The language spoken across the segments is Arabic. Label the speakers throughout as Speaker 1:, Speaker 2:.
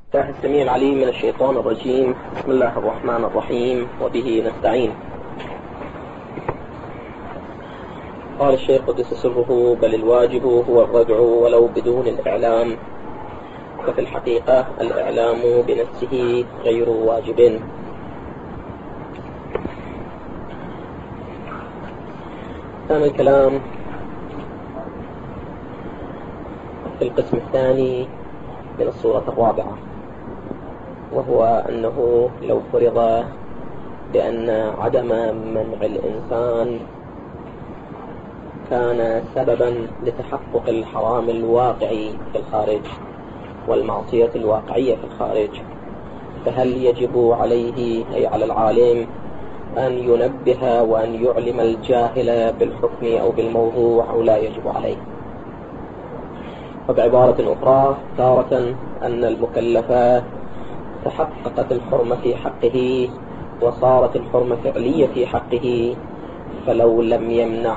Speaker 1: الله السميع العليم من الشيطان الرجيم. بسم الله الرحمن الرحيم وبه نستعين. قال الشيخ قدس سره: بل الواجب هو الردع ولو بدون الإعلام، ففي الحقيقة الإعلام بنفسه غير واجب. كان الكلام في القسم الثاني من الصورة الرابعة، وهو أنه لو فرض بأن عدم منع الإنسان كان سببا لتحقق الحرام الواقعي في الخارج والمعصية الواقعية في الخارج، فهل يجب عليه أي على العالم أن ينبه وأن يعلم الجاهل بالحكم أو بالموضوع أو لا يجب عليه؟ وبعبارة أخرى، تارة أن المكلف تحققت الحرمة في حقه وصارت الحرمة فعلية في حقه، فلو لم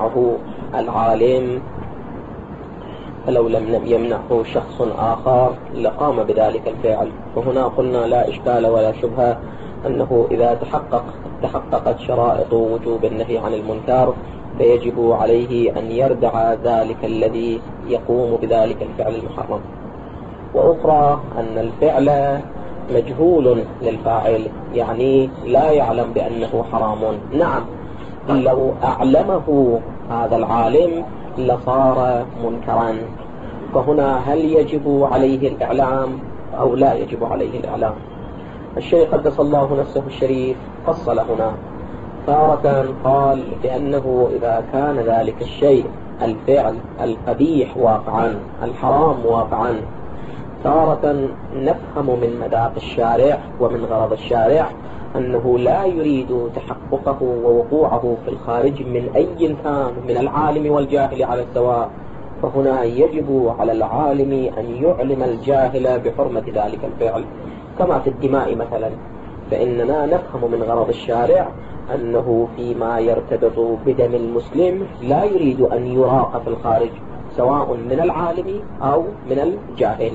Speaker 1: يمنعه شخص آخر لقام بذلك الفعل. وهنا قلنا لا إشكال ولا شبهة أنه إذا تحققت شرائط وجوب النهي عن المنكر فيجب عليه أن يردع ذلك الذي يقوم بذلك الفعل المحرم. وأخرى أن الفعل مجهول للفاعل، يعني لا يعلم بأنه حرام. نعم، لو أعلمه هذا العالم لصار منكرا، فهنا هل يجب عليه الإعلام أو لا يجب عليه الإعلام؟ الشيخ قدس الله نفسه الشريف فصل هنا. تارة قال بأنه إذا كان ذلك الشيء الفعل القبيح واقعا الحرام واقعا، تارة نفهم من مذاق الشارع ومن غرض الشارع أنه لا يريد تحققه ووقوعه في الخارج من أي كان من العالم والجاهل على السواء، فهنا يجب على العالم أن يعلم الجاهل بحرمة ذلك الفعل. كما في الدماء مثلا، فإننا نفهم من غرض الشارع أنه فيما يرتبط بدم المسلم لا يريد أن يراق في الخارج سواء من العالم أو من الجاهل.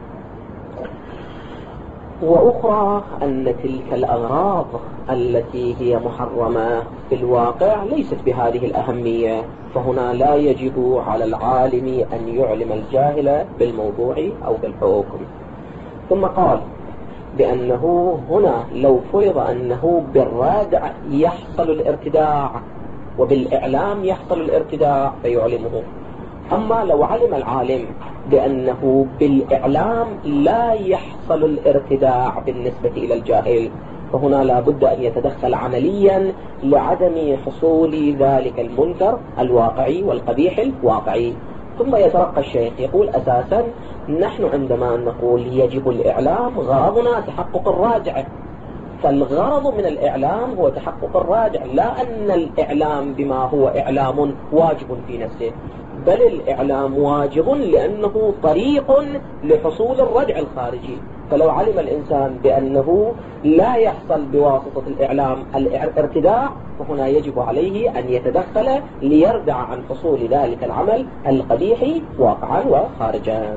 Speaker 1: وأخرى أن تلك الأغراض التي هي محرمة في الواقع ليست بهذه الأهمية، فهنا لا يجب على العالم أن يعلم الجاهل بالموضوع أو بالحكم. ثم قال بأنه هنا لو فرض أنه بالرادع يحصل الارتداع وبالإعلام يحصل الارتداع فيعلمه. أما لو علم العالم بأنه بالإعلام لا يحصل الارتداع بالنسبة إلى الجاهل، فهنا لا بد أن يتدخل عمليا لعدم حصول ذلك المنكر الواقعي والقبيح الواقعي. ثم يترقى الشيخ يقول أساسا نحن عندما نقول يجب الإعلام غرضنا تحقق الراجع، فالغرض من الإعلام هو تحقق الراجع، لا أن الإعلام بما هو إعلام واجب في نفسه، بل الإعلام واجب لأنه طريق لحصول الردع الخارجي. فلو علم الإنسان بأنه لا يحصل بواسطة الإعلام الارتداع، فهنا يجب عليه أن يتدخل ليردع عن حصول ذلك العمل القبيح واقعا وخارجا.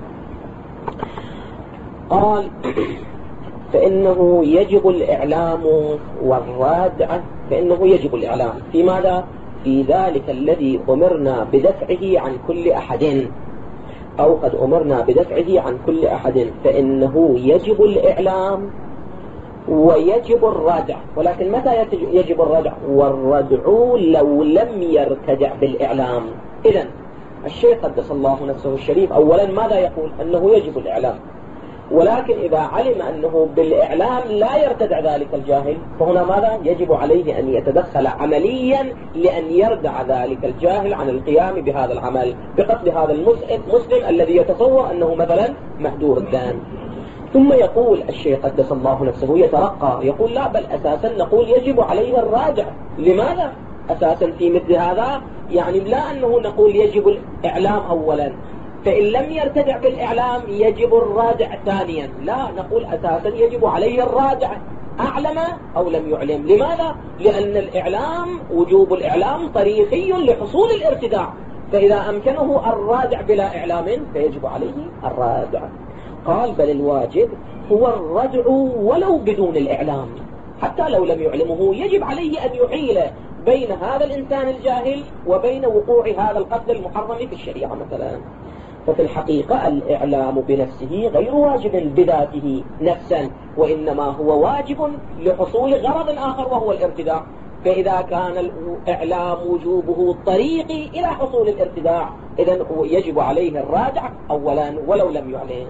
Speaker 1: قال فإنه يجب الإعلام والرادع، فإنه يجب الإعلام في ماذا؟ في ذلك الذي أمرنا بدفعه عن كل أحد، أو قد أمرنا بدفعه عن كل أحد، فإنه يجب الإعلام ويجب الردع. ولكن متى يجب الردع؟ والردع لو لم يرتدع بالإعلام. إذن الشيخ قدس الله نفسه الشريف أولا ماذا يقول؟ أنه يجب الإعلام، ولكن إذا علم أنه بالإعلام لا يرتدع ذلك الجاهل، فهنا ماذا؟ يجب عليه أن يتدخل عمليا لأن يردع ذلك الجاهل عن القيام بهذا العمل بقتل هذا المسلم الذي يتصور أنه مثلا مهدور الدم. ثم يقول الشيخ قدس الله نفسه يترقى يقول لا، بل أساسا نقول يجب عليه الراجع. لماذا؟ أساسا في مثل هذا يعني لا أنه نقول يجب الإعلام أولا، فإن لم يرتدع بالإعلام يجب الرادع ثانيا، لا، نقول أساسا يجب عليه الرادع أعلم أو لم يعلم. لماذا؟ لأن الإعلام وجوب الإعلام طريقي لحصول الارتداع، فإذا أمكنه الرادع بلا إعلام فيجب عليه الرادع. قال بل الواجب هو الردع ولو بدون الإعلام، حتى لو لم يعلمه يجب عليه أن يحيل بين هذا الإنسان الجاهل وبين وقوع هذا القتل المحرم في الشريعة مثلا. ففي الحقيقة الإعلام بنفسه غير واجب بذاته نفسا، وإنما هو واجب لحصول غرض آخر وهو الارتداع. فإذا كان الإعلام وجوبه طريقي إلى حصول الارتداع، إذن يجب عليه الرادع أولا ولو لم يعلم.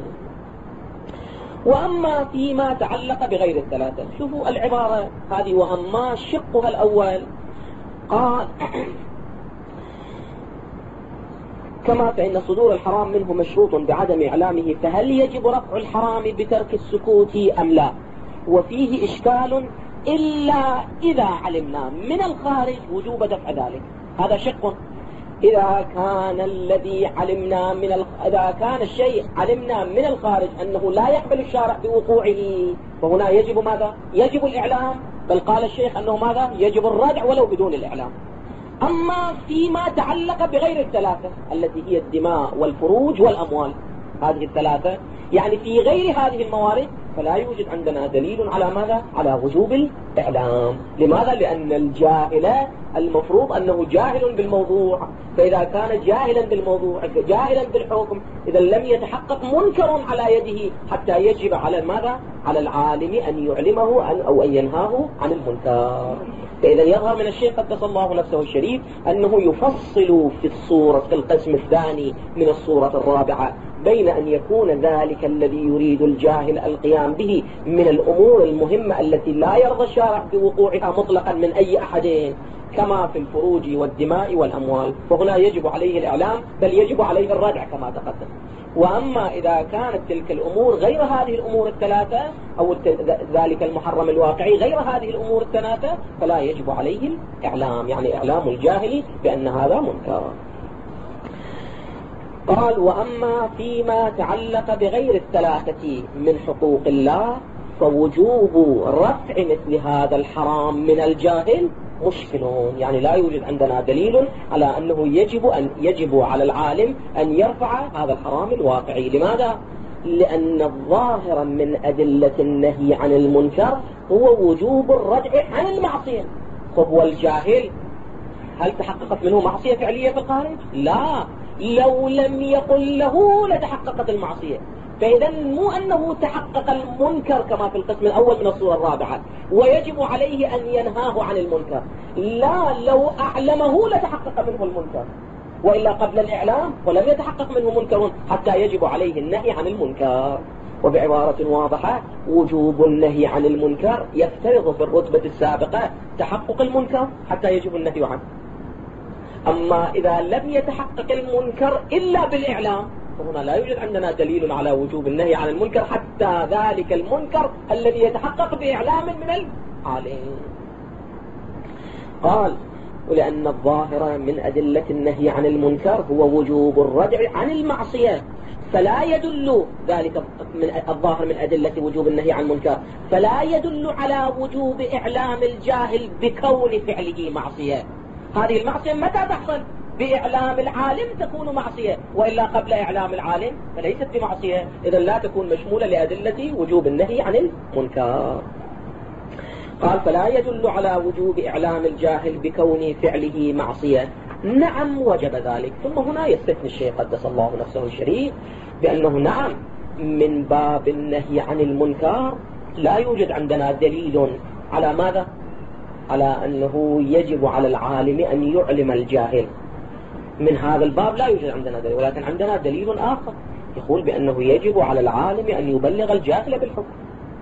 Speaker 1: وأما فيما تعلق بغير الثلاثة، شوفوا العبارة هذه، وأما شقها الأول قال كما فإن صدور الحرام منه مشروط بعدم إعلامه، فهل يجب رفع الحرام بترك السكوت أم لا؟ وفيه إشكال إلا إذا علمنا من الخارج وجوب دفع ذلك. هذا شق. إذا كان الذي علمنا إذا كان الشيء علمنا من الخارج أنه لا يقبل الشارع بوقوعه، فهنا يجب ماذا؟ يجب الإعلام. بل قال الشيخ أنه ماذا؟ يجب الردع ولو بدون الإعلام. أما فيما تعلق بغير الثلاثة التي هي الدماء والفروج والأموال، هذه الثلاثة يعني في غير هذه الموارد، فلا يوجد عندنا دليل على ماذا؟ على وجوب الإعلام. لماذا؟ لأن الجاهل المفروض أنه جاهل بالموضوع، فإذا كان جاهلا بالموضوع جاهلا بالحكم، إذا لم يتحقق منكر على يده حتى يجب على ماذا؟ على العالم أن يعلمه أو أن ينهاه عن المنكر. فإذا يظهر من الشيخ قدس الله نفسه الشريف أنه يفصل في القسم الثاني من الصورة الرابعة بين أن يكون ذلك الذي يريد الجاهل القيام به من الأمور المهمة التي لا يرضى الشارع بوقوعها مطلقا من أي أحد، كما في الفروج والدماء والأموال، فهنا يجب عليه الإعلام، بل يجب عليه الردع كما تقدم. وأما إذا كانت تلك الأمور غير هذه الأمور الثلاثة، أو ذلك المحرم الواقعي غير هذه الأمور الثلاثة، فلا يجب عليه الإعلام، يعني إعلام الجاهل بأن هذا منكر. قال وأما فيما تعلق بغير الثلاثة من حقوق الله، فوجوب رفع مثل هذا الحرام من الجاهل مشكل، يعني لا يوجد عندنا دليل على أنه يجب على العالم أن يرفع هذا الحرام الواقعي. لماذا؟ لأن الظاهر من أدلة النهي عن المنكر هو وجوب الردع عن المعصية. هو الجاهل هل تحققت منه معصية فعلية في الخارج؟ لا، لو لم يقل له لتحققت المعصية. فإذا مو أنه تحقق المنكر كما في القسم الأول من الصورة الرابعة ويجب عليه أن ينهاه عن المنكر، لا، لو أعلمه لتحقق منه المنكر، وإلا قبل الإعلام ولم يتحقق منه منكر حتى يجب عليه النهي عن المنكر. وبعبارة واضحة، وجوب النهي عن المنكر يفترض في الرتبة السابقة تحقق المنكر حتى يجب النهي عنه. أما إذا لم يتحقق المنكر إلا بالإعلام، فهنا لا يوجد عندنا دليل على وجوب النهي عن المنكر حتى ذلك المنكر الذي يتحقق بإعلام من العالم. قال ولأن الظاهر من أدلة النهي عن المنكر هو وجوب الردع عن المعصية، فلا يدل ذلك من الظاهر من أدلة وجوب النهي عن المنكر، فلا يدل على وجوب إعلام الجاهل بكون فعله معصية. هذه المعصية متى تحصل؟ بإعلام العالم تكون معصية، وإلا قبل إعلام العالم فليست بمعصية، إذا لا تكون مشمولة لأدلة وجوب النهي عن المنكر. قال فلا يدل على وجوب إعلام الجاهل بكون فعله معصية. نعم وجب ذلك. ثم هنا يستثني الشيخ قدس الله نفسه الشريف بأنه نعم من باب النهي عن المنكر لا يوجد عندنا دليل على ماذا؟ على أنه يجب على العالم أن يعلم الجاهل. من هذا الباب لا يوجد عندنا دليل، ولكن عندنا دليل آخر يقول بأنه يجب على العالم أن يبلغ الجاهل بالحكم.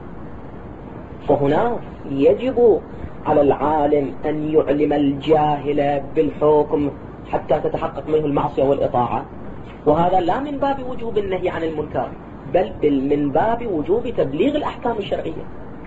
Speaker 1: فهنا يجب على العالم أن يعلم الجاهل بالحكم حتى تتحقق منه المعصية والإطاعة، وهذا لا من باب وجوب النهي عن المنكر، بل من باب وجوب تبليغ الأحكام الشرعية.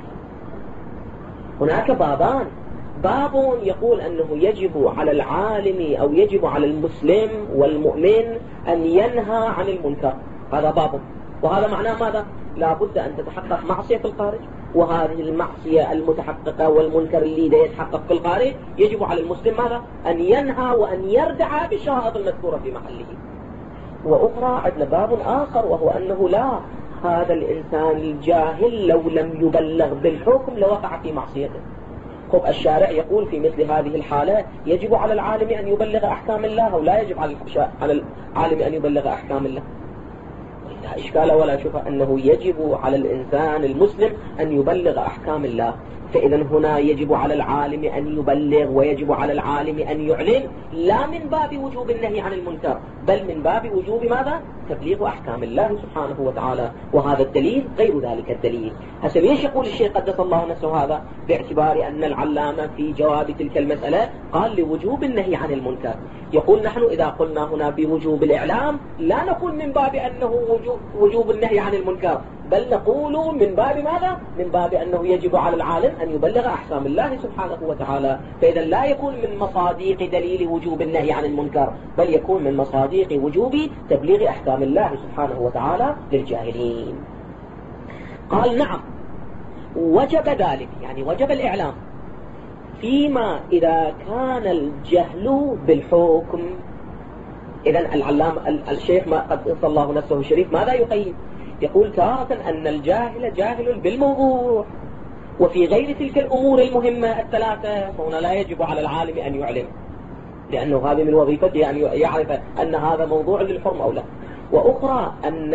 Speaker 1: هناك بابان، باب يقول أنه يجب على العالم أو يجب على المسلم والمؤمن أن ينهى عن المنكر، هذا باب، وهذا معناه ماذا؟ لا بد أن تتحقق معصية في الخارج، وهذه المعصية المتحققة والمنكر اللي يتحقق في الخارج يجب على المسلم ماذا؟ أن ينهى وأن يردع بالشرائط المذكورة في محله. وأخرى عندنا باب آخر، وهو أنه لا، هذا الإنسان الجاهل لو لم يبلغ بالحكم لوقع في معصيته. خب الشارع يقول في مثل هذه الحالة يجب على العالم أن يبلغ أحكام الله ولا يجب على العالم أن يبلغ أحكام الله. لا إشكال ولا شبهة أنه يجب على الإنسان المسلم أن يبلغ أحكام الله. فإذا هنا يجب على العالم أن يبلغ ويجب على العالم أن يعلن، لا من باب وجوب النهي عن المنكر بل من باب وجوب ماذا؟ تبليغ أحكام الله سبحانه وتعالى. وهذا الدليل غير ذلك الدليل. هسه ليش يقول الشيخ قدس الله نفسه هذا؟ باعتبار أن العلامة في جواب تلك المسألة قال لوجوب النهي عن المنكر. يقول نحن إذا قلنا هنا بوجوب الإعلام لا نقول من باب أنه وجوب النهي عن المنكر، بل نقول من باب ماذا؟ من باب أنه يجب على العالم أن يبلغ أحكام الله سبحانه وتعالى. فإذا لا يكون من مصادق دليل وجوب النهي عن المنكر بل يكون من مصادق وجوب تبليغ أحكام الله سبحانه وتعالى للجاهلين. قال نعم وجب ذلك، يعني وجب الإعلام فيما إذا كان الجهل بالحكم. إذن العلام الشيخ ما قد الله نفسه الشريف ماذا يقيم؟ يقول تارة أن الجاهل جاهل بالموضوع، وفي غير تلك الأمور المهمة الثلاثة فهنا لا يجب على العالم أن يعلم، لأنه هذه من وظيفته أن يعرف أن هذا موضوع للحرم أو لا. وأخرى أن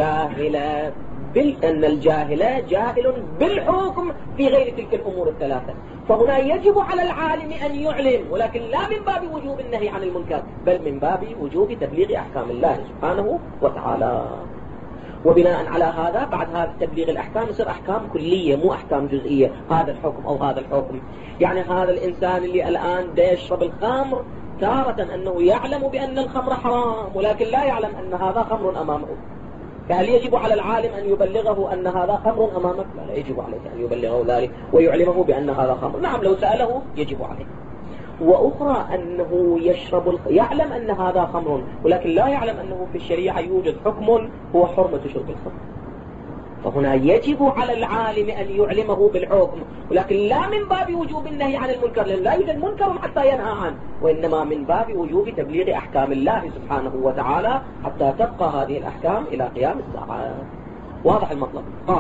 Speaker 1: الجاهل جاهل بالحكم في غير تلك الأمور الثلاثة، فهنا يجب على العالم أن يعلم، ولكن لا من باب وجوب النهي عن المنكر بل من باب وجوب تبليغ أحكام الله سبحانه وتعالى. وبناء على هذا بعد هذا تبليغ الأحكام يصير أحكام كلية مو أحكام جزئية، هذا الحكم أو هذا الحكم. يعني هذا الإنسان اللي الآن يشرب الخمر تارة أنه يعلم بأن الخمر حرام ولكن لا يعلم أن هذا خمر أمامه، فهل يجب على العالم أن يبلغه أن هذا خمر أمامك؟ لا يجب عليه أن يبلغه ذلك ويعلمه بأن هذا خمر. نعم لو سأله يجب عليه. وأخرى أنه يعلم أن هذا خمر ولكن لا يعلم أنه في الشريعة يوجد حكم هو حرمة شرب الخمر، فهنا يجب على العالم أن يعلمه بالحكم ولكن لا من باب وجوب النهي عن المنكر، لأن لا يوجد منكر حتى ينهى عنه، وإنما من باب وجوب تبليغ أحكام الله سبحانه وتعالى حتى تبقى هذه الأحكام إلى قيام الساعة. واضح المطلب؟ قال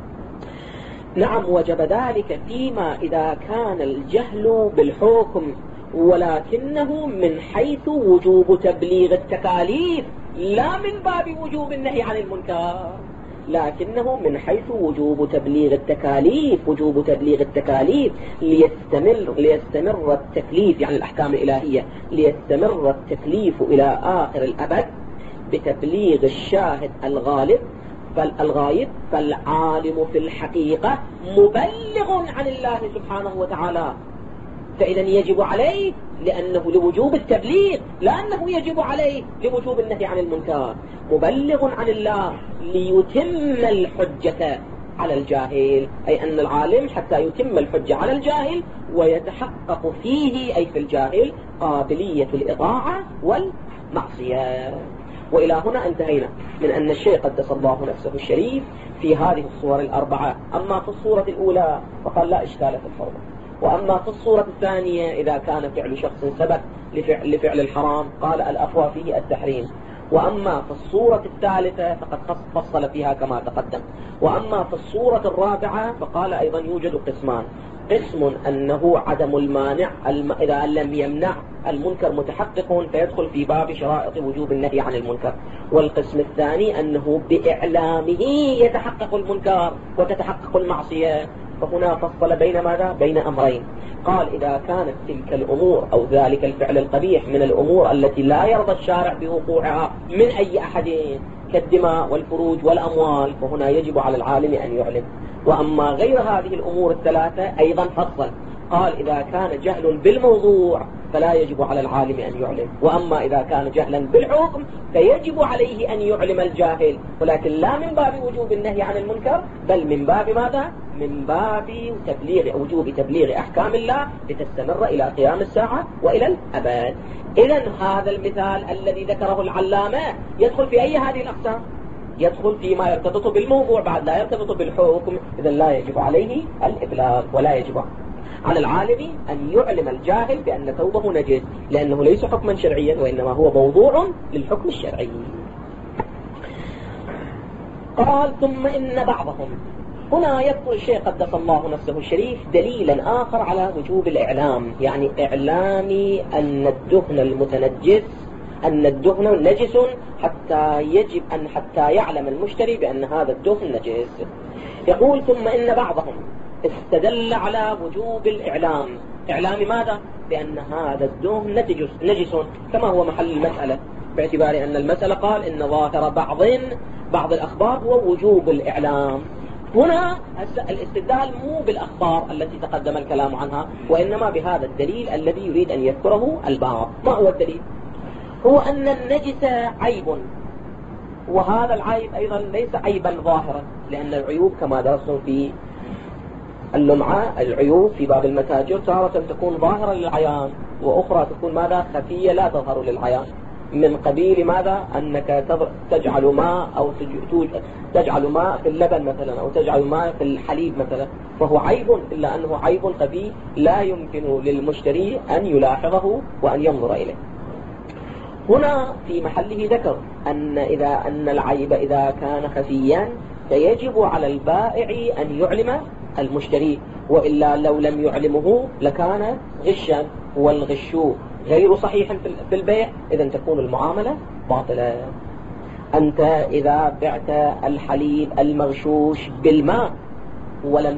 Speaker 1: نعم وجب ذلك فيما إذا كان الجهل بالحكم ولكنه من حيث وجوب تبليغ التكاليف لا من باب وجوب النهي عن المنكر، لكنه من حيث وجوب تبليغ التكاليف، وجوب تبليغ التكاليف ليستمر التكليف، يعني الأحكام الإلهية، ليستمر التكليف إلى آخر الأبد بتبليغ الشاهد الغايب فالعالم في الحقيقة مبلغ عن الله سبحانه وتعالى. فإذا يجب عليه لأنه لوجوب التبليغ، لأنه يجب عليه لوجوب النهي عن المنكر، مبلغ عن الله ليتم الحجة على الجاهل، أي أن العالم حتى يتم الحجة على الجاهل ويتحقق فيه أي في الجاهل قابلية الإطاعة والمعصية. وإلى هنا انتهينا من أن الشيخ قدس الله نفسه الشريف في هذه الصور الأربعة، أما في الصورة الأولى فقال لا إشكال في الحرمة، وأما في الصورة الثانية إذا كان فعل شخص سبق لفعل الحرام قال الأقوى فيه التحريم، وأما في الصورة الثالثة فقد فصل فيها كما تقدم، وأما في الصورة الرابعة فقال أيضا يوجد قسمان، قسم أنه عدم المانع إذا لم يمنع المنكر متحقق فيدخل في باب شرائط وجوب النهي عن المنكر، والقسم الثاني أنه بإعلامه يتحقق المنكر وتتحقق المعصية. فهنا فصل بين ماذا؟ بين أمرين، قال إذا كانت تلك الأمور أو ذلك الفعل القبيح من الأمور التي لا يرضى الشارع بوقوعها من أي أحد كالدماء والفروج والأموال فهنا يجب على العالم أن يعلم. وأما غير هذه الأمور الثلاثة أيضا فصل، قال إذا كان جهل بالموضوع فلا يجب على العالم أن يعلم، وأما إذا كان جهلا بالحكم فيجب عليه أن يعلم الجاهل، ولكن لا من باب وجوب النهي عن المنكر بل من باب ماذا؟ من باب وجوب تبليغ أحكام الله لتستمر إلى قيام الساعة وإلى الأبد. إذن هذا المثال الذي ذكره العلامة يدخل في أي هذه الأقسام؟ يدخل فيما يرتبط بالموضوع بعد لا يرتبط بالحكم، إذن لا يجب عليه الإبلاغ ولا يجب على العالم أن يعلم الجاهل بأن ثوبه نجس، لأنه ليس حكما شرعيا وإنما هو موضوع للحكم الشرعي. قال ثم إن بعضهم. هنا يذكر الشيخ قدس الله نفسه الشريف دليلا آخر على وجوب الإعلام، يعني إعلام أن الدهن المتنجس، أن الدهن نجس، حتى يعلم المشتري بأن هذا الدهن نجس. يقول ثم إن بعضهم استدل على وجوب الإعلام. إعلام ماذا؟ بأن هذا الدهن نجس كما هو محل المسألة، باعتبار أن المسألة قال إن ظاهر بعض الأخبار هو وجوب الإعلام. هنا الاستدلال مو بالأخبار التي تقدم الكلام عنها، وإنما بهذا الدليل الذي يريد أن يذكره الباب. ما هو الدليل؟ هو أن النجس عيب، وهذا العيب أيضا ليس عيبا ظاهرا، لأن العيوب كما درسنا في اللمعة، العيوب في باب المتاجر تارة تكون ظاهرة للعيان، وأخرى تكون ماذا؟ خفية لا تظهر للعيان، من قبيل ماذا؟ أنك تجعل ماء أو تجعل ماء في اللبن مثلا، أو تجعل ماء في الحليب مثلا، فهو عيب، إلا أنه عيب خفي لا يمكن للمشتري أن يلاحظه وأن ينظر إليه. هنا في محله ذكر أن العيب إذا كان خفيا فيجب على البائع أن يعلم المشتري، وإلا لو لم يعلمه لكان غشا، والغش غير صحيح في البيع، إذا تكون المعاملة باطلة. أنت إذا بعت الحليب المغشوش بالماء ولم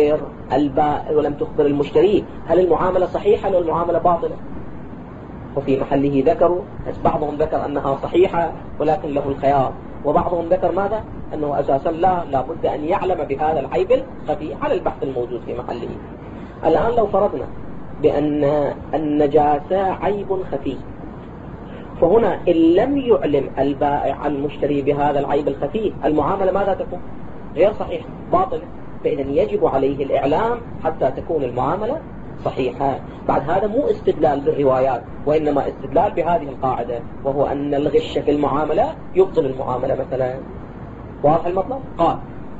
Speaker 1: تخبر المشتري، هل المعاملة صحيحة أو المعاملة باطلة؟ وفي محله ذكروا، بعضهم ذكر أنها صحيحة ولكن له الخيار، وبعضهم ذكر ماذا؟ أنه أساسا لا بد أن يعلم بهذا العيب الخفي، على البحث الموجود في محله. الآن لو فرضنا بأن النجاسة عيب خفي، فهنا إن لم يعلم البائع المشتري بهذا العيب الخفي، المعاملة ماذا تكون؟ غير صحيحة، باطلة. فإذا يجب عليه الإعلام حتى تكون المعاملة صحيحة. بعد هذا مو استدلال بالروايات، وإنما استدلال بهذه القاعدة، وهو أن الغش في المعاملة يبطل المعاملة مثلا. واضح المطلب؟ قال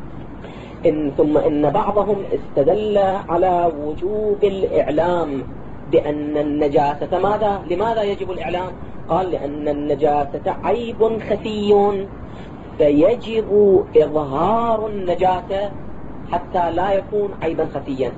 Speaker 1: ثم إن بعضهم استدل على وجوب الإعلام بأن النجاسة ماذا؟ لماذا يجب الإعلام؟ قال لأن النجاسة عيب خفي، فيجب إظهار النجاسة حتى لا يكون عيبا خفيا،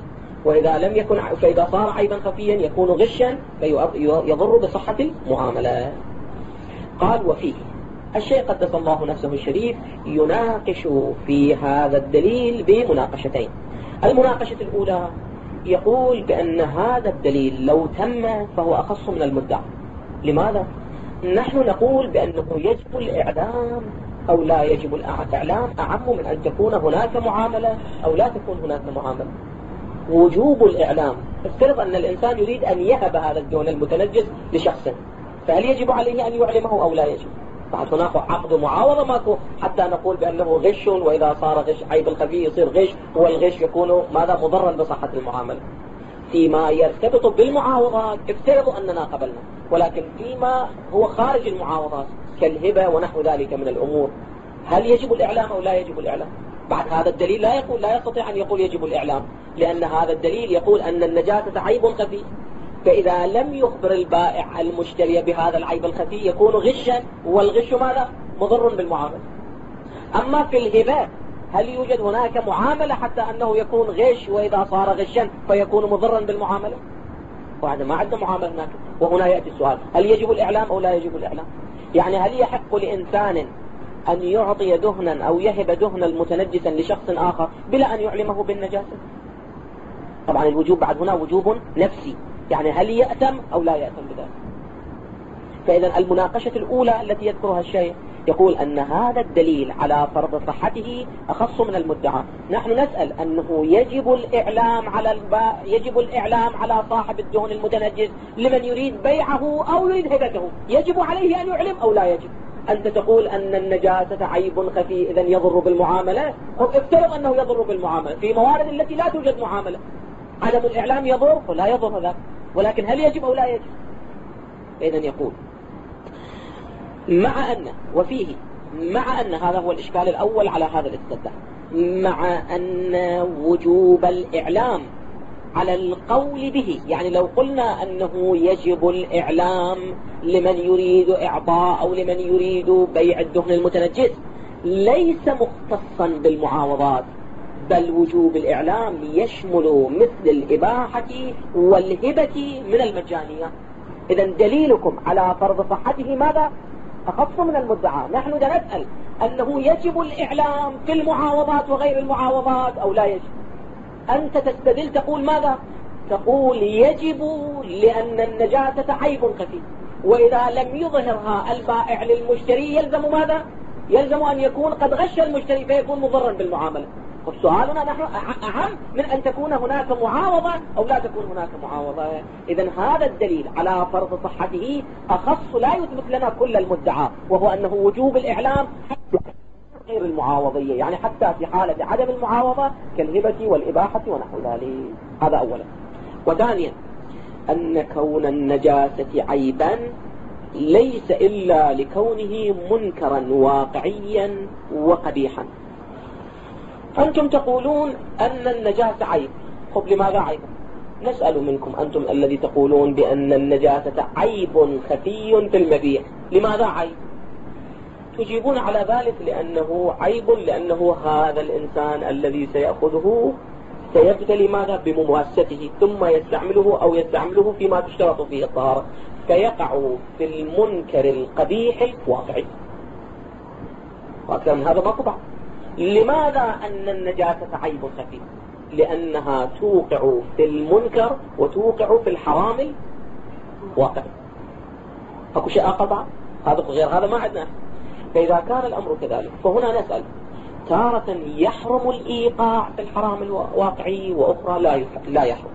Speaker 1: فإذا صار عيبا خفيا يكون غشا فيضر بصحة المعاملة. قال وفيه الشيخ قدس الله نفسه الشريف يناقش في هذا الدليل بمناقشتين. المناقشة الأولى يقول بأن هذا الدليل لو تم فهو أخص من المدعى. لماذا؟ نحن نقول بأنه يجب الإعلام أو لا يجب الإعلام أعم من أن تكون هناك معاملة أو لا تكون هناك معاملة. وجوب الإعلام، افترض أن الإنسان يريد أن يهب هذا الدهن المتنجس لشخص، فهل يجب عليه أن يعلمه أو لا يجب؟ بعد هناك عقد معاوضة ماكو حتى نقول بأنه غش، وإذا صار غش عيب الخفي يصير غش، والغش يكون ماذا؟ مضرا بصحة المعاملة. فيما يرتبط بالمعاوضات افترضوا أننا قبلنا، ولكن فيما هو خارج المعاوضات كالهبة ونحو ذلك من الأمور، هل يجب الإعلام أو لا يجب الإعلام؟ بعد هذا الدليل لا يستطيع أن يقول يجب الإعلام، لأن هذا الدليل يقول أن النجاسة عيب خفي، فإذا لم يخبر البائع المشتري بهذا العيب الخفي يكون غشا، والغش ماذا؟ مضر بالمعاملة. أما في الهبة هل يوجد هناك معاملة حتى أنه يكون غش، وإذا صار غشا فيكون مضرا بالمعاملة؟ وهذا ما عندنا معاملة هناك. وهنا يأتي السؤال، هل يجب الإعلام أو لا يجب الإعلام؟ يعني هل يحق لإنسان أن يعطي دهنا أو يهب دهنا متنجسا لشخص آخر بلا أن يعلمه بالنجاسة؟ طبعا الوجوب بعد هنا وجوب نفسي، يعني هل يأتم أو لا يأتم بذلك؟ فإذا المناقشة الأولى التي يذكرها الشيخ يقول أن هذا الدليل على فرض صحته أخص من المدعى. نحن نسأل أنه يجب الإعلام على صاحب الدهن المتنجس لمن يريد بيعه أو يريد هبته، يجب عليه أن يعلم أو لا يجب؟ أنت تقول أن النجاسة عيب خفي إذن يضر بالمعاملة، افترض أنه يضر بالمعاملة في موارد التي لا توجد معاملة، عدم الإعلام يضر ولا يضر هذا، ولكن هل يجب أو لا يجب؟ إذن يقول مع أن هذا هو الإشكال الأول على هذا الاستدلال، مع أن وجوب الإعلام على القول به، يعني لو قلنا أنه يجب الإعلام لمن يريد إعطاء أو لمن يريد بيع الدهن المتنجس، ليس مختصا بالمعاوضات، بل وجوب الإعلام يشمل مثل الإباحة والهبة من المجانية. إذن دليلكم على فرض صحته ماذا؟ أخص من المدعى. نحن نسأل أنه يجب الإعلام في المعاوضات وغير المعاوضات أو لا يجب؟ أنت تستدل تقول ماذا؟ تقول يجب لأن النجاسة عيب خفي، وإذا لم يظهرها البائع للمشتري يلزم ماذا؟ يلزم أن يكون قد غش المشتري فيكون مضرا بالمعاملة. سؤالنا نحن أهم من أن تكون هناك معاوضة أو لا تكون هناك معاوضة. إذن هذا الدليل على فرض صحته أخص لا يثبت لنا كل المدعى، وهو أنه وجوب الإعلام غير المعاوضية، يعني حتى في حالة عدم المعاوضة كالهبة والإباحة ونحو ذلك. هذا أولا. وثانيا أن كون النجاسة عيبا ليس إلا لكونه منكرا واقعيا وقبيحا. أنتم تقولون أن النجاسة عيب، خب لماذا عيب؟ نسأل منكم أنتم الذي تقولون بأن النجاسة عيب خفي في المبيع، لماذا عيب؟ تجيبون على ذلك لأنه عيب، لأنه هذا الإنسان الذي سيأخذه سيبتلي ماذا؟ بمماسته، ثم يستعمله أو يستعمله فيما تشترط فيه الطهارة، فيقع في المنكر القبيح الواقعي. وأكثر من هذا ما قطع. لماذا أن النجاسة عيب خفي؟ لأنها توقع في المنكر وتوقع في الحرام الواقعي. أكو شيء قطع؟ هذا غير هذا ما عندنا. فإذا كان الأمر كذلك فهنا نسأل: تارة يحرم الإيقاع في الحرام الواقعي وأخرى لا يحرم.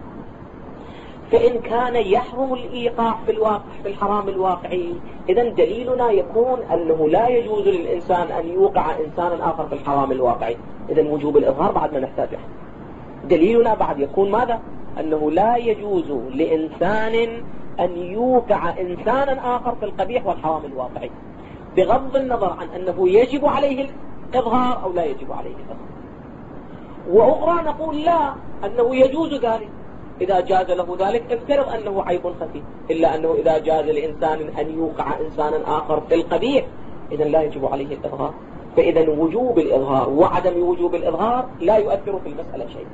Speaker 1: فإن كان يحرم الإيقاع في الحرام الواقعي، إذن دليلنا يكون أنه لا يجوز للإنسان أن يوقع إنسانا آخر في الحرام الواقعي. إذن وجوب الإظهار بعد ما نحتاجه. دليلنا بعد يكون ماذا؟ أنه لا يجوز لإنسان أن يوقع إنسانا آخر في القبيح والحرام الواقعي، بغض النظر عن أنه يجب عليه الإظهار أو لا يجب عليه الإظهار. وأخرى نقول لا، أنه يجوز ذلك إذا جاز له ذلك، افترض أنه عيب خفي، إلا أنه إذا جاز لإنسان أن يوقع إنسانا آخر في القبيح إذن لا يجب عليه الإظهار. فإذا وجوب الإظهار وعدم وجوب الإظهار لا يؤثر في المسألة شيء،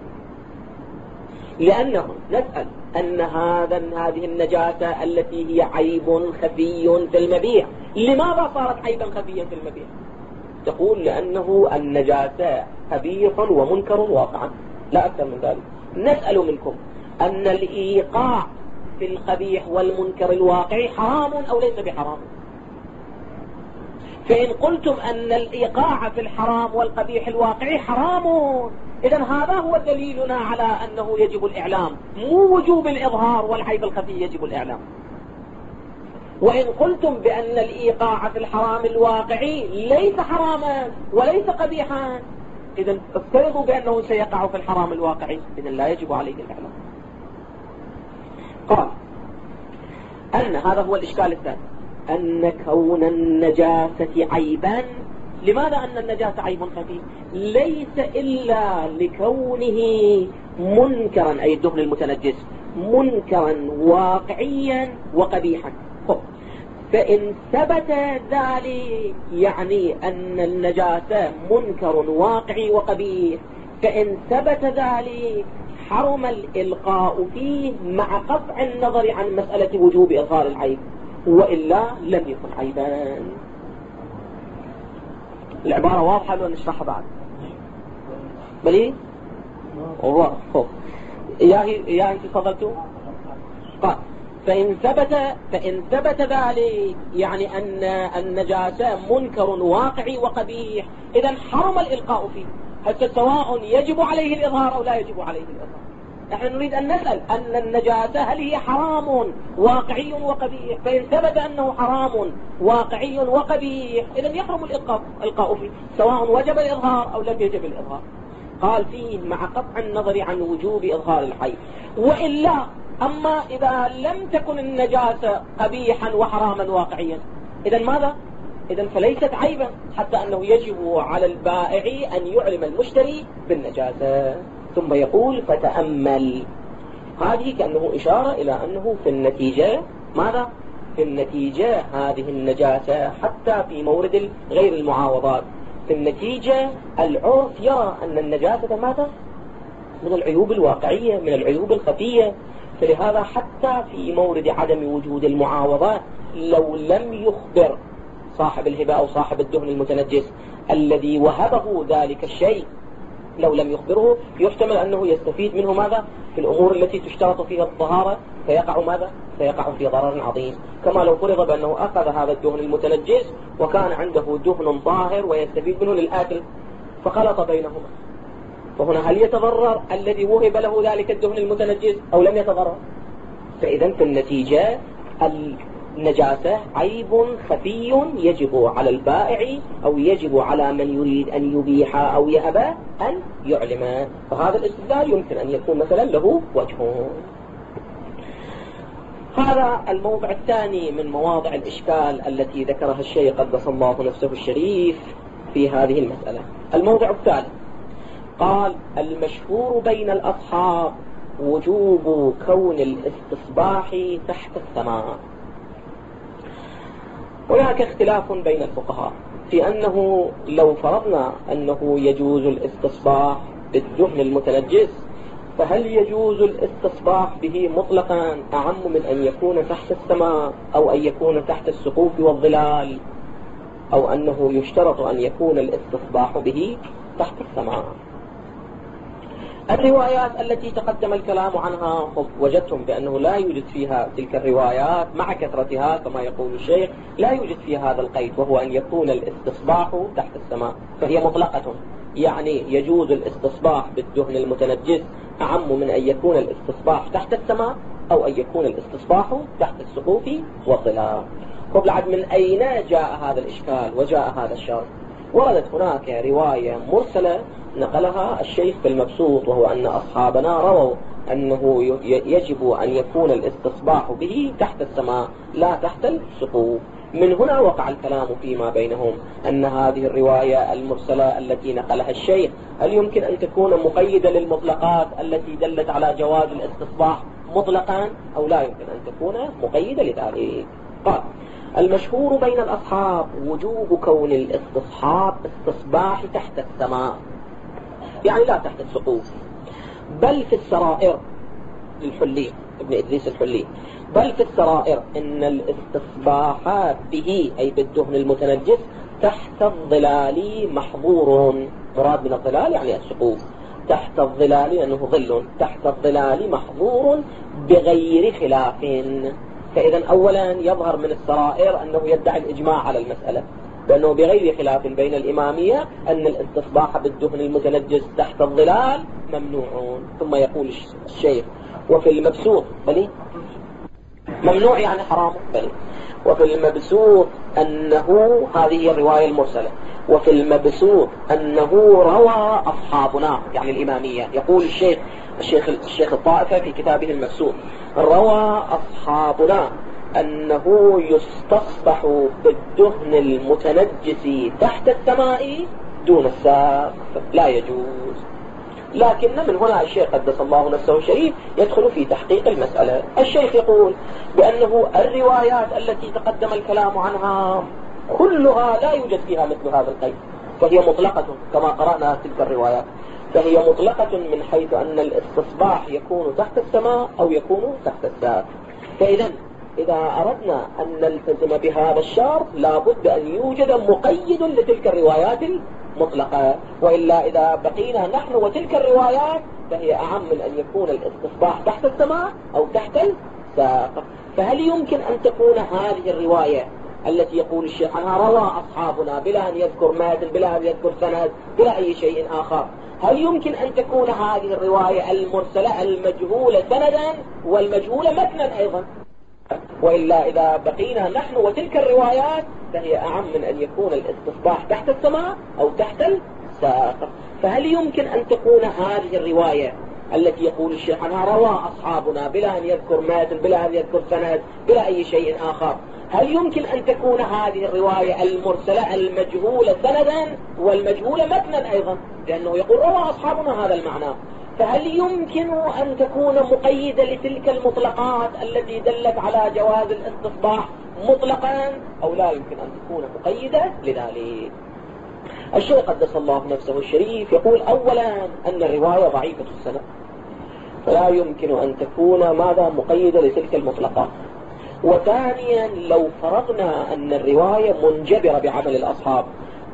Speaker 1: لأنه نسأل أن هذه النجاسة التي هي عيب خفي في المبيع، لماذا صارت عيبا خفيا في المبيع؟ تقول لأنه النجاسة قبيح ومنكر واقعا، لا أكثر من ذلك. نسأل منكم أن الإيقاع في القبيح والمنكر الواقعي حرام أو ليس بحرام؟ فإن قلتم أن الإيقاع في الحرام والقبيح الواقعي حرام، إذن هذا هو دليلنا على أنه يجب الإعلام، مو وجوب الإظهار والعيب الخفي يجب الإعلام. وإن قلتم بأن الإيقاع في الحرام الواقعي ليس حراما وليس قبيحا، إذن افترضوا بأنه سيقع في الحرام الواقعي، إذن لا يجب عليه الإعلام. قال أن هذا هو الإشكال الثاني، أن كون النجاسة عيبا. لماذا أن النجاسة عيب خفي؟ ليس إلا لكونه منكرا، أي الدهن المتنجس، منكرا واقعيا وقبيحا. فإن ثبت ذلك يعني أن النجاسة منكر واقعي وقبيح، فإن ثبت ذلك حرم الإلقاء فيه مع قطع النظر عن مسألة وجوب إظهار العيب، وإلا لم يكن عيبا. العبارة واضحة لو نشرحها بعد بلي واضح. يا أنت تفضلتوا. قال فإن ثبت ذلك يعني أن النجاسة منكر واقعي وقبيح، إذن حرم الإلقاء فيه، حتى سواء يجب عليه الإظهار أو لا يجب عليه الإظهار. نحن نريد أن نسأل أن النجاسة هل هي حرام واقعي وقبيح؟ فإن ثبت أنه حرام واقعي وقبيح إذن يحرم الإلقاء فيه، سواء وجب الإظهار أو لم يجب الإظهار. قال فيه مع قطع النظر عن وجوب إظهار الحي. وإلا أما إذا لم تكن النجاسة قبيحا وحراما واقعيا، إذن ماذا؟ إذن فليست عيبا، حتى أنه يجب على البائع أن يعلم المشتري بالنجاسة. ثم يقول فتأمل. هذه كأنه إشارة إلى أنه في النتيجة ماذا؟ في النتيجة هذه النجاسة حتى في مورد غير المعاوضات، في النتيجة العرف يرى أن النجاسة ماذا؟ من العيوب الواقعية، من العيوب الخفية. فلهذا حتى في مورد عدم وجود المعاوضات لو لم يخبر صاحب الهبة أو صاحب الدهن المتنجس الذي وهبه ذلك الشيء، لو لم يخبره يحتمل أنه يستفيد منه ماذا؟ في الأمور التي تشترط فيها الطهارة، فيقع ماذا؟ فيقع في ضرر عظيم. كما لو فرض بأنه أخذ هذا الدهن المتنجس وكان عنده دهن طاهر ويستفيد منه للآكل فخلط بينهما، فهنا هل يتضرر الذي وهب له ذلك الدهن المتنجس أو لم يتضرر؟ فإذا في النتيجة النجاسة عيب خفي يجب على البائع أو يجب على من يريد أن يبيح أو يهب أن يعلم. فهذا الاستدلال يمكن أن يكون مثلا له وجه. هذا الموضع الثاني من مواضع الإشكال التي ذكرها الشيخ قدس الله نفسه الشريف في هذه المسألة. الموضع الثالث قال: المشهور بين الأصحاب وجوب كون الاستصباح تحت السماء. هناك اختلاف بين الفقهاء في أنه لو فرضنا أنه يجوز الاستصباح بالدهن المتنجس، فهل يجوز الاستصباح به مطلقا أعم من أن يكون تحت السماء أو أن يكون تحت السقوف والظلال، أو أنه يشترط أن يكون الاستصباح به تحت السماء؟ الروايات التي تقدم الكلام عنها وجدتم بأنه لا يوجد فيها تلك الروايات مع كثرتها كما يقول الشيخ، لا يوجد فيها هذا القيد وهو أن يكون الاستصباح تحت السماء، فهي مطلقة، يعني يجوز الاستصباح بالدهن المتنجس أعم من أن يكون الاستصباح تحت السماء أو أن يكون الاستصباح تحت السقوف والظلال. قبل من أين جاء هذا الإشكال وجاء هذا الشرط؟ وردت هناك رواية مرسلة نقلها الشيخ في المبسوط، وهو أن أصحابنا رووا أنه يجب أن يكون الاستصباح به تحت السماء لا تحت السقوف. من هنا وقع الكلام فيما بينهم أن هذه الرواية المرسلة التي نقلها الشيخ هل يمكن أن تكون مقيدة للمطلقات التي دلت على جواز الاستصباح مطلقا أو لا يمكن أن تكون مقيدة لذلك. قال: المشهور بين الأصحاب وجوب كون الاستصباح تحت السماء، يعني لا تحت السقوف، بل في السرائر للحلي ابن إدريس الحلي، بل في السرائر إن الاستصباحات به أي بالدهن المتنجس تحت الظلال محظور. مراد من الظلال يعني السقوف، تحت الظلال لأنه ظل، تحت الظلال محظور بغير خلاف. فإذا أولا يظهر من السرائر أنه يدعي الإجماع على المسألة، بأنه بغير خلاف بين الإمامية أن الاستصباح بالدهن المتنجس تحت الظلال ممنوع. ثم يقول الشيخ: وفي المبسوط بلي ممنوع يعني حرام بلي، وفي المبسوط أنه، هذه الرواية المرسلة، وفي المبسوط أنه روى أصحابنا يعني الإمامية، يقول الشيخ الطائفة في كتابه المبسوط: روى أصحابنا أنه يستصبح بالدهن المتنجس تحت السماء دون السقف، لا يجوز. لكن من هنا الشيخ قدس الله نفسه الشريف يدخل في تحقيق المسألة. الشيخ يقول بأنه الروايات التي تقدم الكلام عنها كلها لا يوجد فيها مثل هذا القيد، فهي مطلقة كما قرأنا تلك الروايات، فهي مطلقة من حيث أن الاستصباح يكون تحت السماء أو يكون تحت السقف. فإذا إذا أردنا أن نلتزم بهذا الشرط لا بد أن يوجد مقيد لتلك الروايات المطلقة، وإلا إذا بقينا نحن وتلك الروايات فهي أعم من أن يكون الاستصباح تحت السماء أو تحت السقف. فهل يمكن أن تكون هذه الرواية التي يقول الشيخ عنها روى أصحابنا بلا أن يذكر ماتن بلا أن يذكر سند بلا أي شيء آخر، هل يمكن أن تكون هذه الرواية المرسلة المجهولة سندا والمجهولة متنا أيضا؟ وإلا إذا بقينا نحن وتلك الروايات فهي أعم من أن يكون الاستصباح تحت السماء أو تحت السقف. فهل يمكن أن تكون هذه الرواية التي يقول الشيخ عنها روى أصحابنا بلا أن يذكر ماتن بلا أن يذكر سند بلا أي شيء آخر، هل يمكن أن تكون هذه الرواية المرسلة المجهولة سندا والمجهولة متنا أيضا؟ لأنه يقول روى أصحابنا هذا المعنى. فهل يمكن أن تكون مقيدة لتلك المطلقات التي دلت على جواز الاستصباح مطلقا أو لا يمكن أن تكون مقيدة لذلك. الشيخ قدس الله نفسه الشريف يقول أولا أن الرواية ضعيفة السند، فلا يمكن أن تكون ماذا مقيدة لتلك المطلقات. وثانيا لو فرضنا أن الرواية منجبرة بعمل الأصحاب،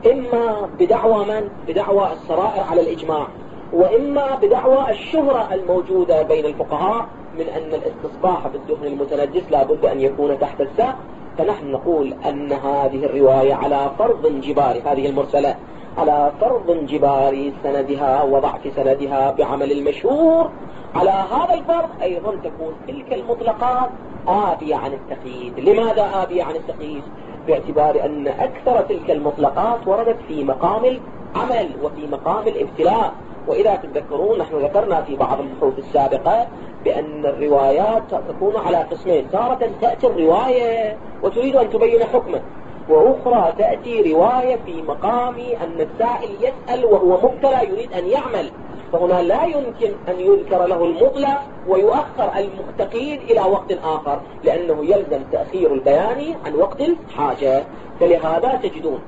Speaker 1: إما بدعوى بدعوى السرائر على الإجماع، وإما بدعوى الشهرة الموجودة بين الفقهاء من أن الاستصباح بالدهن المتنجس لا بد أن يكون تحت الساق، فنحن نقول أن هذه الرواية على فرض انجباري، هذه المرسلة على فرض انجباري سندها وضعف سندها بعمل المشهور، على هذا الفرض أيضا تكون تلك المطلقات آبية عن التقييد. لماذا آبية عن التقييد؟ باعتبار أن أكثر تلك المطلقات وردت في مقام العمل وفي مقام الابتلاء. وإذا تتذكرون نحن ذكرنا في بعض البحوث السابقة بأن الروايات تكون على قسمين، تارة تأتي الرواية وتريد أن تبين حكمه، وأخرى تأتي رواية في مقام أن السائل يسأل وهو مبتلى يريد أن يعمل، فهنا لا يمكن أن يذكر له المطلق ويؤخر المتقيد إلى وقت آخر، لأنه يلزم تأخير البيان عن وقت الحاجة. فلهذا تجدون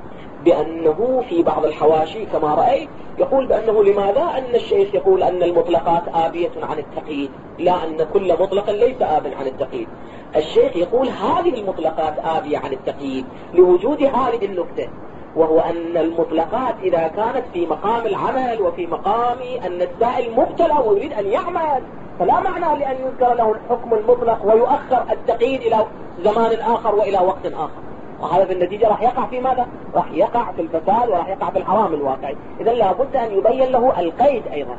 Speaker 1: بأنه في بعض الحواشي كما رأيت يقول بأنه لماذا أن الشيخ يقول أن المطلقات آبية عن التقييد، لا أن كل مطلق ليس آب عن التقييد. الشيخ يقول هذه المطلقات آبية عن التقييد لوجود هذه النكتة، وهو أن المطلقات إذا كانت في مقام العمل وفي مقام أن السائل مبتلى ويريد أن يعمل، فلا معنى لأن يذكر له الحكم المطلق ويؤخر التقييد إلى زمان آخر وإلى وقت آخر، وهذا في النتيجة راح يقع في ماذا؟ راح يقع في الفساد وراح يقع في الحرام الواقعي. إذن لابد أن يبين له القيد أيضا.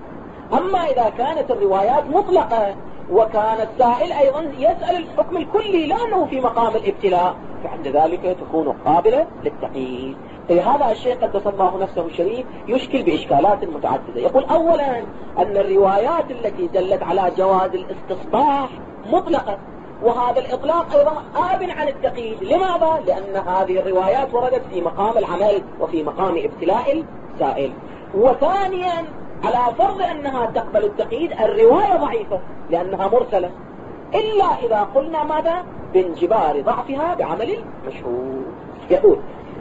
Speaker 1: أما إذا كانت الروايات مطلقة وكان السائل أيضا يسأل الحكم الكلي لأنه في مقام الابتلاء، فعند ذلك تكون قابلة للتقييد. فلهذا الشيخ قدس الله نفسه الشريف يشكل بإشكالات متعددة. يقول أولا أن الروايات التي دلت على جواز الاستصباح مطلقة، وهذا الإطلاق أيضا آب عن التقييد. لماذا؟ لأن هذه الروايات وردت في مقام العمل وفي مقام ابتلاء السائل. وثانيا على فرض أنها تقبل التقييد الرواية ضعيفة لأنها مرسلة، إلا إذا قلنا ماذا؟ بانجبار ضعفها بعمل المشهور. يقول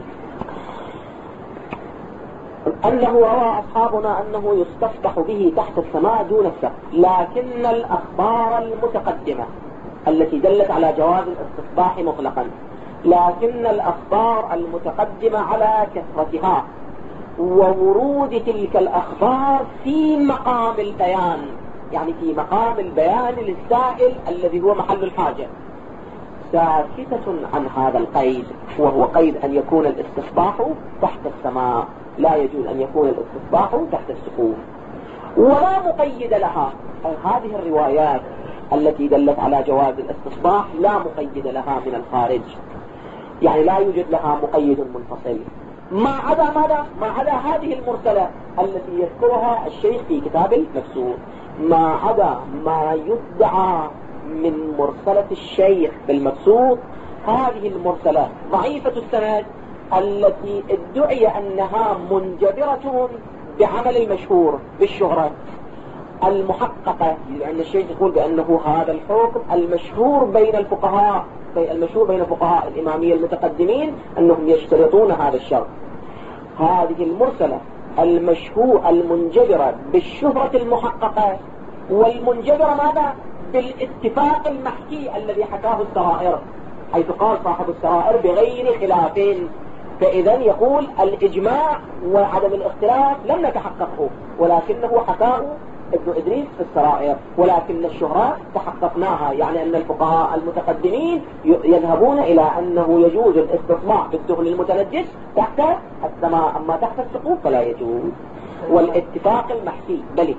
Speaker 1: أنه روى أصحابنا أنه يستصبح به تحت السماء دون السقف، لكن الأخبار المتقدمة التي دلت على جواز الاستصباح مطلقا، لكن الأخبار المتقدمة على كثرتها وورود تلك الأخبار في مقام البيان، يعني في مقام البيان للسائل الذي هو محل الحاجة، ساكتة عن هذا القيد، وهو قيد أن يكون الاستصباح تحت السماء، لا يجوز أن يكون الاستصباح تحت السقوف، ولا مقيد لها. هذه الروايات التي دلت على جواز الاستصباح لا مقيد لها من الخارج، يعني لا يوجد لها مقيد منفصل، ما عدا ماذا؟ ما عدا هذه المرسلة التي يذكرها الشيخ في كتاب المفسور، ما عدا ما يدعى من مرسلة الشيخ بالمفسور. هذه المرسلة ضعيفة السند التي ادعي أنها منجبرة بعمل المشهور بالشهرة المحققة، لأن الشيخ يقول بأنه هذا الحكم المشهور بين الفقهاء، المشهور بين الفقهاء الإمامية المتقدمين أنهم يشترطون هذا الشرط. هذه المرسلة المشهور المنجبرة بالشهرة المحققة، والمنجبرة ماذا؟ بالاتفاق المحكي الذي حكاه السرائر، حيث قال صاحب السرائر بغير خلاف. فإذا يقول الإجماع وعدم الاختلاف لم نتحققه، ولكنه حكاه ابن إدريس في السرائر، ولكن الشهرات تحققناها، يعني أن الفقهاء المتقدمين يذهبون إلى أنه يجوز الاستصباح بالدهن المتنجس تحت السماء، أما تحت السقوف فلا يجوز. والاتفاق المحكي بلي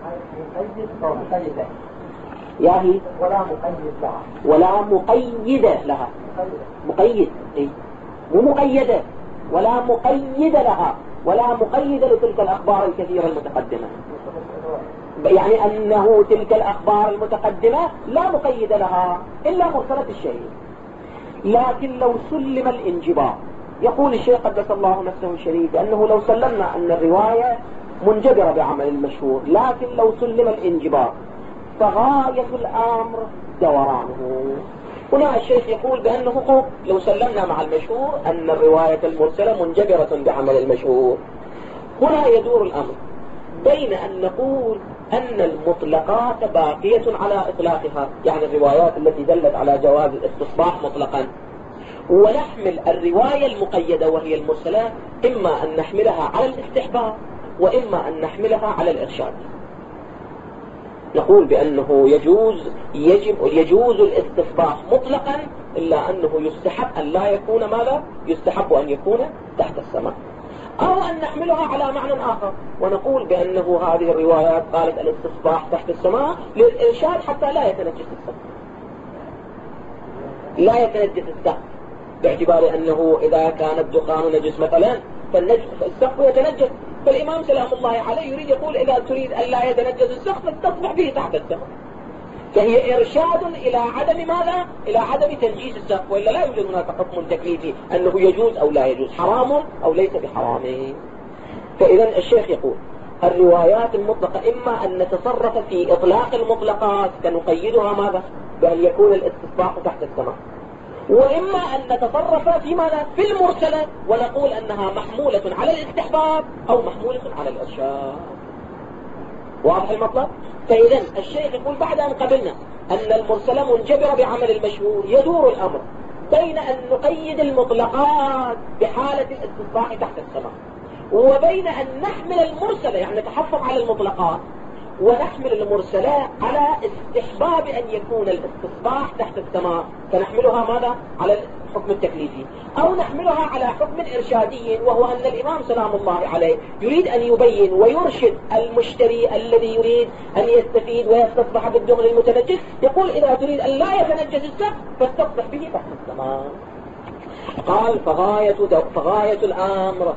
Speaker 1: ياهي ولا مقيد لها، مقيد إيه؟ مو مقيدة، ولا مقيد لها، ولا مقيد لتلك الأخبار الكثيرة المتقدمة، يعني أنه تلك الأخبار المتقدمة لا مقيد لها إلا مرسلة الشيء. لكن لو سلم الانجبار، يقول الشيخ قدس الله نفسه الشريف أنه لو سلمنا أن الرواية منجبرة بعمل المشهور، لكن لو سلم الانجبار فغاية الأمر دورانه، هنا الشيخ يقول بأنه لو سلمنا مع المشهور أن الرواية المرسلة منجبرة بعمل المشهور، هنا يدور الأمر بين أن نقول أن المطلقات باقية على إطلاقها، يعني الروايات التي دلت على جواز الاستصباح مطلقا، ونحمل الرواية المقيدة وهي المرسلة إما أن نحملها على الاستحباب وإما أن نحملها على الإرشاد. نقول بأنه يجوز الاستصباح مطلقا، إلا أنه يستحب أن لا يكون ماذا؟ يستحب أن يكون تحت السماء، أو أن نحملها على معنى آخر ونقول بأنه هذه الروايات قالت الاستصباح تحت السماء للإرشاد حتى لا يتنجس السقف، لا يتنجس السقف، باعتبار أنه إذا كان الدخان نجس مثلا فالسقف يتنجس، فالإمام سلام الله عليه يريد يقول إذا تريد أن لا يتنجس السقف فتصبح به تحت السقف، فهي إرشاد إلى عدم ماذا؟ إلى عدم تنجيس السقف، وإلا لا يوجد هناك حكم تكليفي أنه يجوز أو لا يجوز، حرام أو ليس بحرام. فإذا الشيخ يقول الروايات المطلقة إما أن نتصرف في إطلاق المطلقات فنقيدها ماذا؟ بأن يكون الاستصباح تحت السماء، وإما أن نتصرف في ماذا؟ في المرسلة ونقول أنها محمولة على الاستحباب أو محمولة على الإرشاد. واضح المطلب؟ فإذا الشيخ يقول بعد أن قبلنا أن المرسلة منجبرة بعمل المشهور، يدور الأمر بين أن نقيد المطلقات بحالة الاستصباح تحت السماء، وبين أن نحمل المرسلة يعني نتحفظ على المطلقات ونحمل المرسلة على استحباب أن يكون الاستصباح تحت السماء، فنحملها ماذا؟ على الحكم التكليفي، أو نحملها على حكم إرشادي، وهو أن الإمام سلام الله عليه يريد أن يبين ويرشد المشتري الذي يريد أن يستفيد ويستصبح بالدهن المتنجس، يقول إذا تريد أن لا يتنجس السقف فاستصبح به تحت السماء. قال فغاية الأمر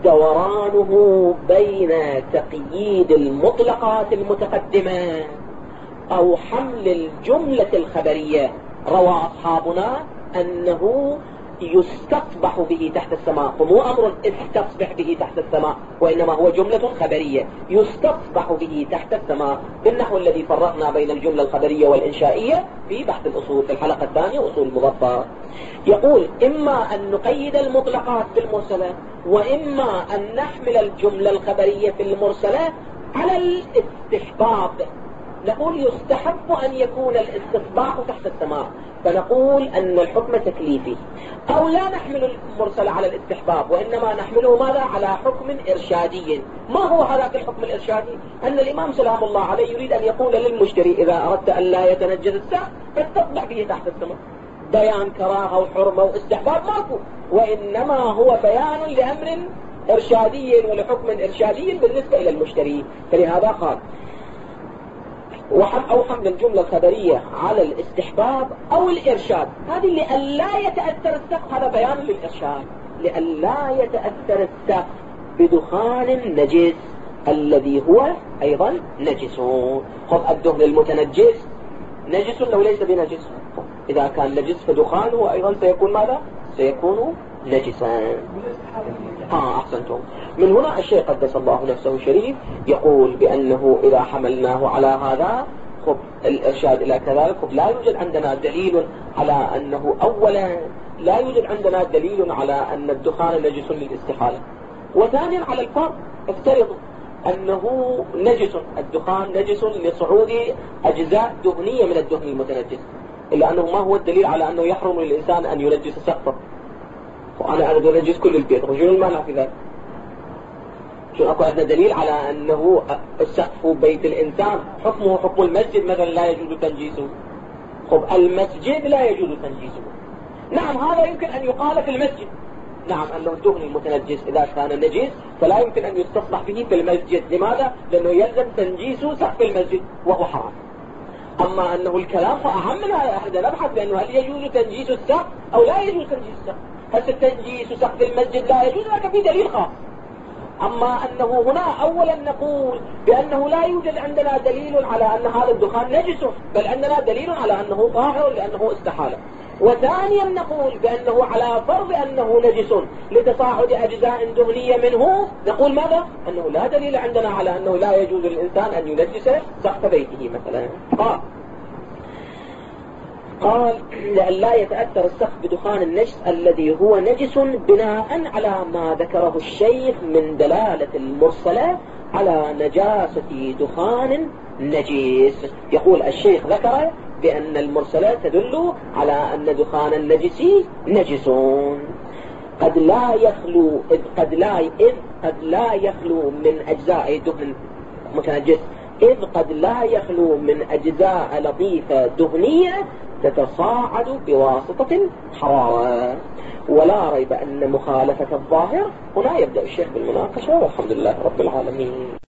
Speaker 1: دورانه بين تقييد المطلقات المتقدمة أو حمل الجملة الخبرية. روى أصحابنا أنه يستصبح به تحت السماء، ومو أمر استصبح به تحت السماء، وإنما هو جملة خبرية يستصبح به تحت السماء، بالنحو الذي فرقنا بين الجملة الخبرية والإنشائية في بحث الأصول في الحلقة الثانية أصول المضبط. يقول إما أن نقيد المطلقات بالمرسلة وإما أن نحمل الجملة الخبرية في المرسلة على الاستحباب. نقول يستحب أن يكون الاستصباح تحت السماء، فنقول أن الحكم تكليفي، أو لا نحمل المرسل على الاستحباب وإنما نحمله ماذا؟ على حكم إرشادي. ما هو هذاك الحكم الإرشادي؟ أن الإمام سلام الله عليه يريد أن يقول للمشتري إذا أردت أن لا يتنجس السقف فاستصبح به تحت السماء. بيان كراهة وحرمة واستحباب ماكو، وإنما هو بيان لأمر إرشادي ولحكم إرشادي بالنسبة إلى المشتري. فلهذا قال أو حمل الجملة الخبرية على الاستحباب أو الإرشاد، هذه لألا يتأثر السقف، هذا بيان للإرشاد، لألا يتأثر السقف بدخان نجس الذي هو أيضا نجس. خذ الدهن المتنجس نجس لو ليس بنجس، إذا كان نجس فدخانه أيضا سيكون ماذا؟ سيكون نجسا. أحسنتم. من هنا الشيخ قدس الله نفسه الشريف يقول بأنه إذا حملناه على هذا خب الإرشاد إلى كذلك، خب لا يوجد عندنا دليل على أنه أولا لا يوجد عندنا دليل على أن الدخان نجس للاستحالة، وثانيا على الفرق افترضوا أنه نجس، الدخان نجس لصعود أجزاء دهنية من الدهن المتنجس، إلا أنه ما هو الدليل على أنه يحرم للإنسان أن ينجس سقفه، وأنا أريد أن أنجس كل البيت، وشنو المانع في ذلك؟ شو أكو عندنا دليل على أنه السقف بيت الإنسان حكمه حكم المسجد مثلا لا يجوز تنجيسه؟ خب المسجد لا يجوز تنجيسه، نعم هذا يمكن أن يقال في المسجد، نعم أنه الدهن المتنجس إذا كان نجس فلا يمكن أن يستصبح به في المسجد. لماذا؟ لأنه يلزم تنجيس سقف المسجد وهو حرام. أما أنه الكلام فأهم من هذا، احنا نبحث بأنه هل يجوز تنجيس السقف أو لا يجوز تنجيس السقف. هل تنجيس سقف المسجد لا يجوز، لك في دليل خاص. أما أنه هنا أولا نقول بأنه لا يوجد عندنا دليل على أن هذا الدخان نجس، بل عندنا دليل على أنه طاهر لأنه استحالة. وثانيا نقول بأنه على فرض أنه نجس لتصاعد أجزاء دهنية منه، نقول ماذا؟ أنه لا دليل عندنا على أنه لا يجوز للإنسان أن ينجس سقف بيته مثلا. قال لأن لا يتأثر السقف بدخان النجس الذي هو نجس بناء على ما ذكره الشيخ من دلالة المرسلة على نجاسة دخان نجس. يقول الشيخ ذكر بأن المرسلة تدل على أن دخان النجس نجس قد لا يخلو من أجزاء دهن متنجس، إذ قد لا يخلو من أجزاء لطيفة دهنية تتصاعد بواسطة الحرارة. ولا ريب أن مخالفة الظاهر. هنا يبدأ الشيخ بالمناقشة، والحمد لله رب العالمين.